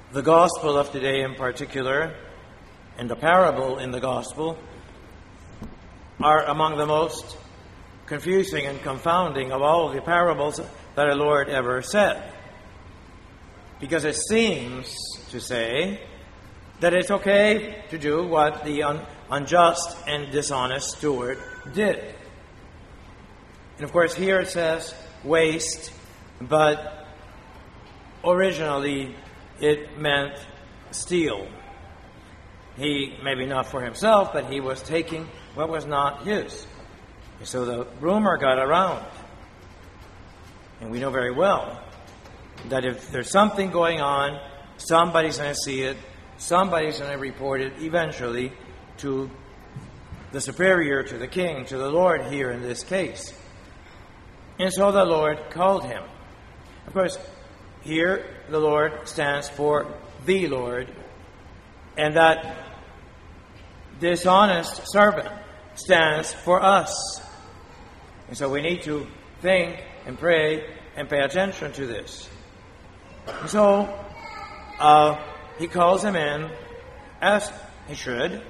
The gospel of today in particular, and the parable in the gospel, are among the most confusing and confounding of all the parables that our Lord ever said. Because it seems to say that it's okay to do what the unjust and dishonest steward did. And of course here it says waste, but originally it meant steal. He, maybe not for himself, but he was taking what was not his. So the rumor got around. And we know very well that if there's something going on, somebody's going to see it, somebody's going to report it eventually to the superior, to the king, to the Lord here in this case. And so the Lord called him. Of course, here the Lord stands for the Lord, and that dishonest servant stands for us. And so we need to think and pray and pay attention to this. And so he calls him in, as he should.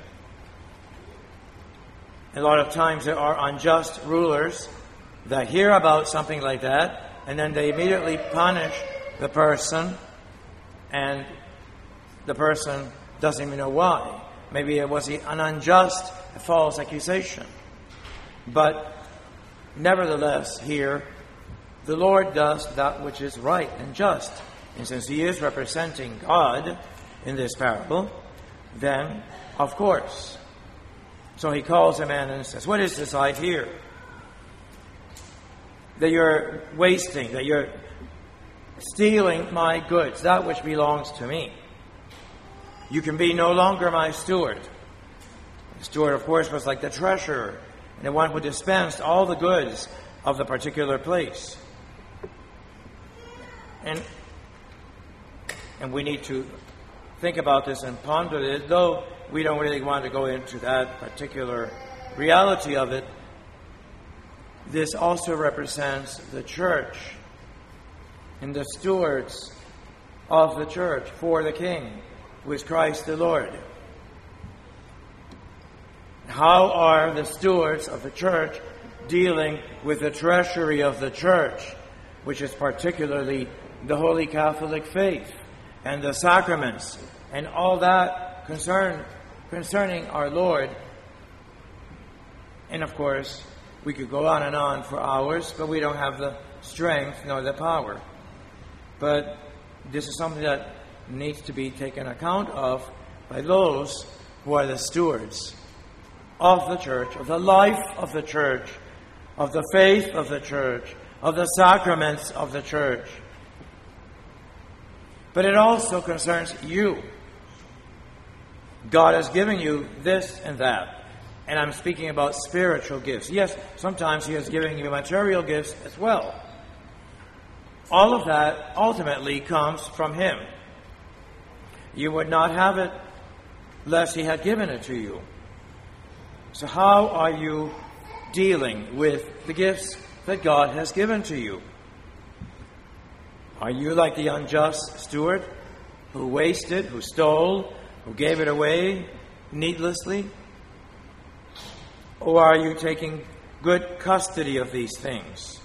A lot of times there are unjust rulers that hear about something like that, and then they immediately punish the person, and the person doesn't even know why. Maybe it was an unjust, false accusation. But nevertheless, here, the Lord does that which is right and just. And since he is representing God in this parable, then, of course. So he calls him in and says, what is this I hear? That you're wasting, that you're stealing my goods, that which belongs to me. You can be no longer my steward. The steward, of course, was like the treasurer, and the one who dispensed all the goods of the particular place. And we need to think about this and ponder it, though we don't really want to go into that particular reality of it. This also represents the church and the stewards of the church for the King, who is Christ the Lord. How are the stewards of the church dealing with the treasury of the church, which is particularly the Holy Catholic faith and the sacraments and all that concerning our Lord? And of course, we could go on and on for hours, but we don't have the strength nor the power. But this is something that needs to be taken account of by those who are the stewards of the church, of the life of the church, of the faith of the church, of the sacraments of the church. But it also concerns you. God has given you this and that. And I'm speaking about spiritual gifts. Yes, sometimes he is giving you material gifts as well. All of that ultimately comes from him. You would not have it lest he had given it to you. So how are you dealing with the gifts that God has given to you? Are you like the unjust steward who wasted, who stole, who gave it away needlessly? Or are you taking good custody of these things?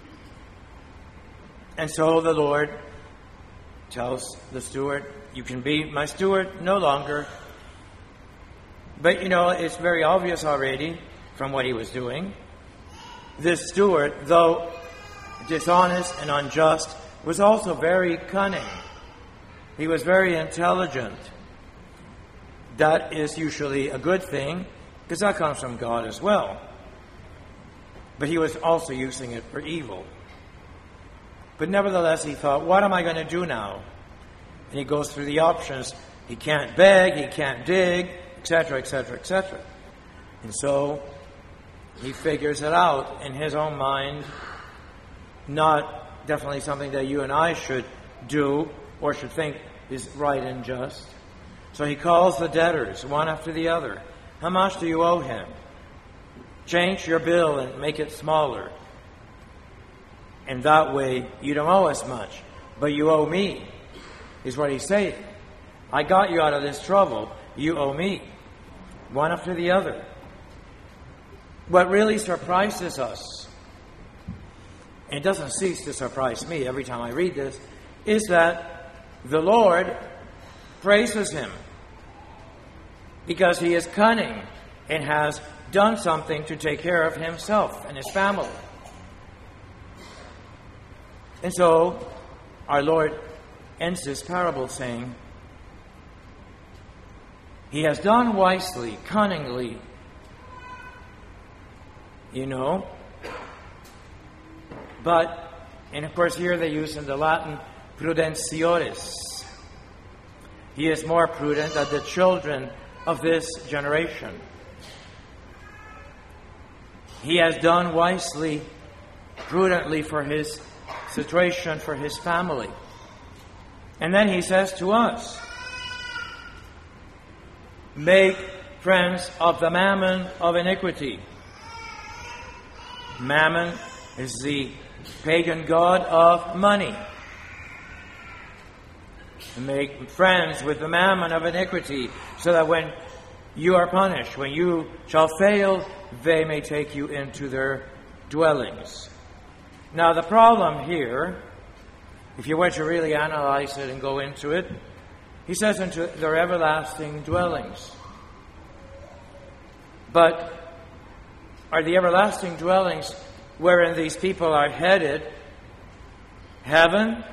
And so the Lord tells the steward, you can be my steward no longer. But it's very obvious already from what he was doing. This steward, though dishonest and unjust, was also very cunning. He was very intelligent. That is usually a good thing, because that comes from God as well. But he was also using it for evil. But nevertheless, he thought, what am I going to do now? And he goes through the options. He can't beg, he can't dig, etc., etc., etc. And so he figures it out in his own mind. Not definitely something that you and I should do or should think is right and just. So he calls the debtors, one after the other. How much do you owe him? Change your bill and make it smaller. And that way you don't owe as much, but you owe me, is what he's saying. I got you out of this trouble. You owe me. One after the other. What really surprises us, and it doesn't cease to surprise me every time I read this, is that the Lord praises him because he is cunning and has done something to take care of himself and his family. And so, our Lord ends this parable saying, he has done wisely, cunningly, but, and of course here they use in the Latin, prudentiores. He is more prudent than the children of this generation. He has done wisely, prudently for his situation, for his family. And then he says to us, make friends of the mammon of iniquity. Mammon is the pagan god of money. Make friends with the mammon of iniquity, so that when you are punished, when you shall fail, they may take you into their dwellings. Now the problem here, if you were to really analyze it and go into it, he says into their everlasting dwellings. But are the everlasting dwellings wherein these people are headed heaven?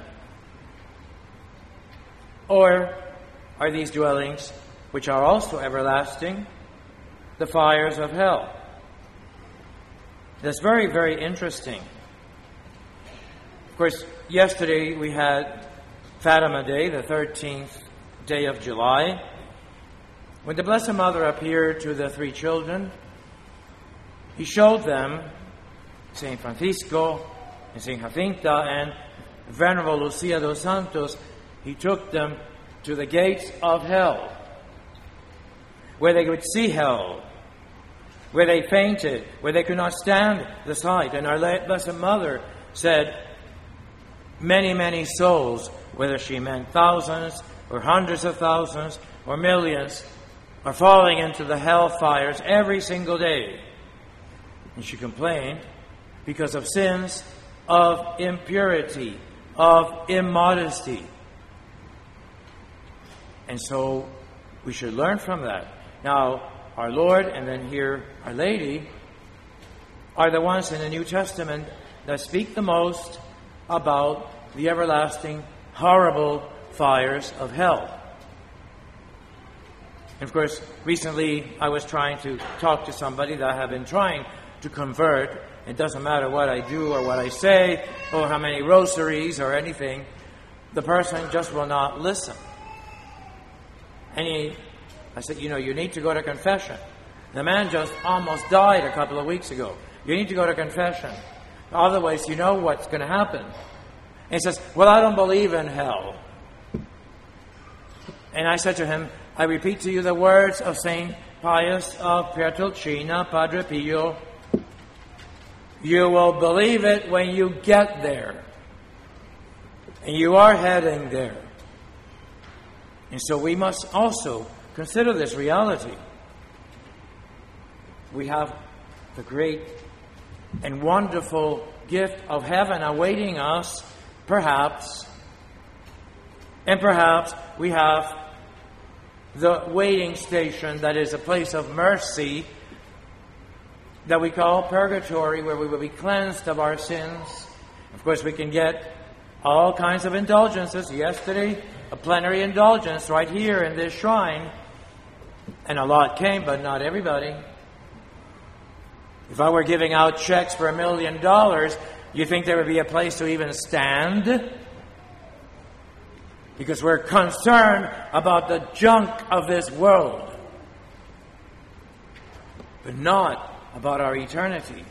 Or are these dwellings, which are also everlasting, the fires of hell? That's very, very interesting. Of course, yesterday we had Fatima Day, the 13th day of July, when the Blessed Mother appeared to the three children. He showed them St. Francisco and St. Jacinta and Venerable Lucia dos Santos. He took them to the gates of hell, where they would see hell, where they fainted, where they could not stand the sight. And our Blessed Mother said, many, many souls, whether she meant thousands or hundreds of thousands or millions, are falling into the hell fires every single day. And she complained because of sins of impurity, of immodesty. And so we should learn from that. Now, our Lord and then here Our Lady are the ones in the New Testament that speak the most about the everlasting, horrible fires of hell. And of course, recently I was trying to talk to somebody that I have been trying to convert. It doesn't matter what I do or what I say or how many rosaries or anything. The person just will not listen. And I said, you need to go to confession. The man just almost died a couple of weeks ago. You need to go to confession. Otherwise, you know what's going to happen. And he says, well, I don't believe in hell. And I said to him, I repeat to you the words of St. Pius of Pietrelcina, Padre Pio. You will believe it when you get there. And you are heading there. And so we must also consider this reality. We have the great and wonderful gift of heaven awaiting us, perhaps. And perhaps we have the waiting station that is a place of mercy that we call purgatory, where we will be cleansed of our sins. Of course, we can get all kinds of indulgences. Yesterday, a plenary indulgence right here in this shrine. And a lot came, but not everybody. If I were giving out checks for $1 million, you think there would be a place to even stand? Because we're concerned about the junk of this world, but not about our eternity.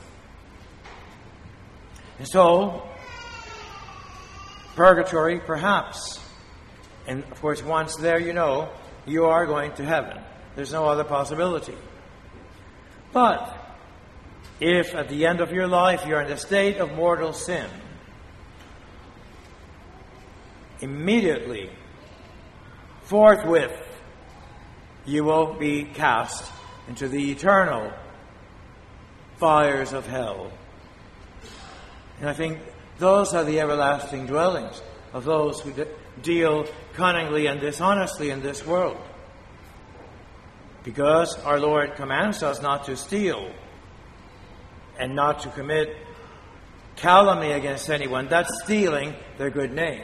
And so, purgatory, perhaps. And of course, once there, you are going to heaven. There's no other possibility. But if at the end of your life you're in the state of mortal sin, immediately forthwith you will be cast into the eternal fires of hell. And I think those are the everlasting dwellings of those who deal cunningly and dishonestly in this world. Because our Lord commands us not to steal and not to commit calumny against anyone. That's stealing their good name.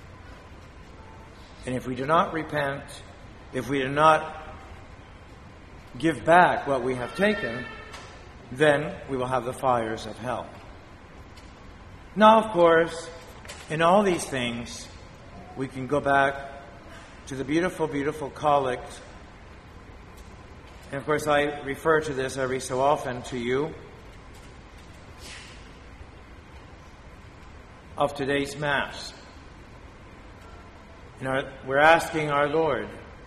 And if we do not repent, if we do not give back what we have taken, then we will have the fires of hell. Now, of course, in all these things, we can go back to the beautiful, beautiful collect. And of course, I refer to this every so often to you, of today's Mass. We're asking our Lord,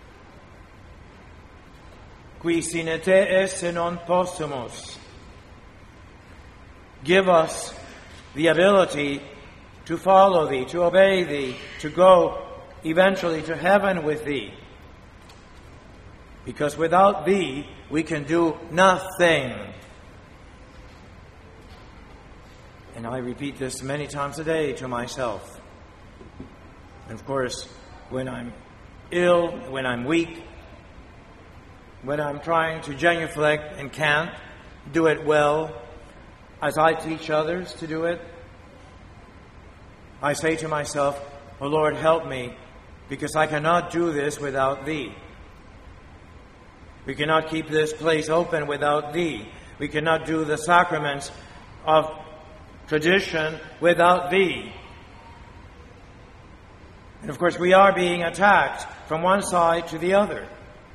qui sine te esse non possumus, give us the ability to follow Thee, to obey Thee, to go eventually to heaven with Thee. Because without Thee, we can do nothing. And I repeat this many times a day to myself. And of course, when I'm ill, when I'm weak, when I'm trying to genuflect and can't do it well, as I teach others to do it, I say to myself, "Oh Lord, help me, because I cannot do this without Thee. We cannot keep this place open without Thee. We cannot do the sacraments of tradition without Thee." And of course, we are being attacked from one side to the other.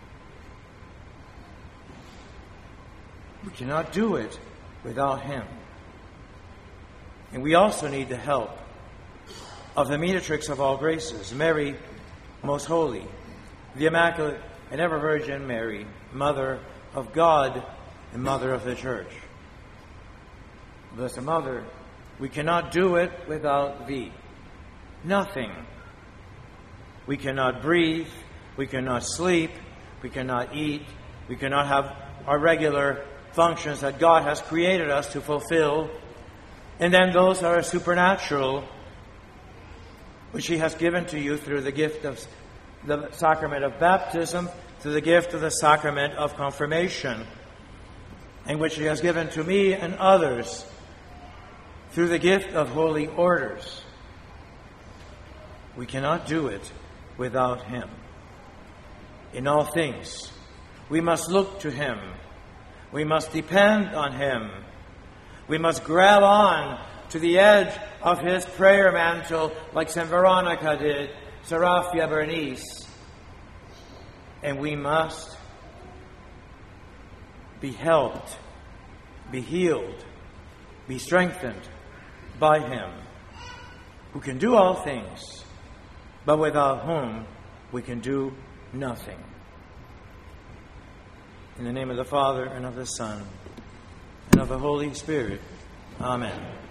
We cannot do it without Him. And we also need the help of the mediatrix of all graces, Mary, most holy, the Immaculate and ever Virgin Mary, Mother of God and Mother of the Church. Blessed Mother, we cannot do it without Thee. Nothing. We cannot breathe, we cannot sleep, we cannot eat, we cannot have our regular functions that God has created us to fulfill. And then those are supernatural, which He has given to you through the gift of the sacrament of baptism, through the gift of the sacrament of confirmation, and which He has given to me and others through the gift of holy orders. We cannot do it without Him. In all things, we must look to Him. We must depend on Him. We must grab on to the edge of His prayer mantle like St. Veronica did, Seraphia Bernice. And we must be helped, be healed, be strengthened by Him, who can do all things, but without whom we can do nothing. In the name of the Father, and of the Son, and of the Holy Spirit. Amen.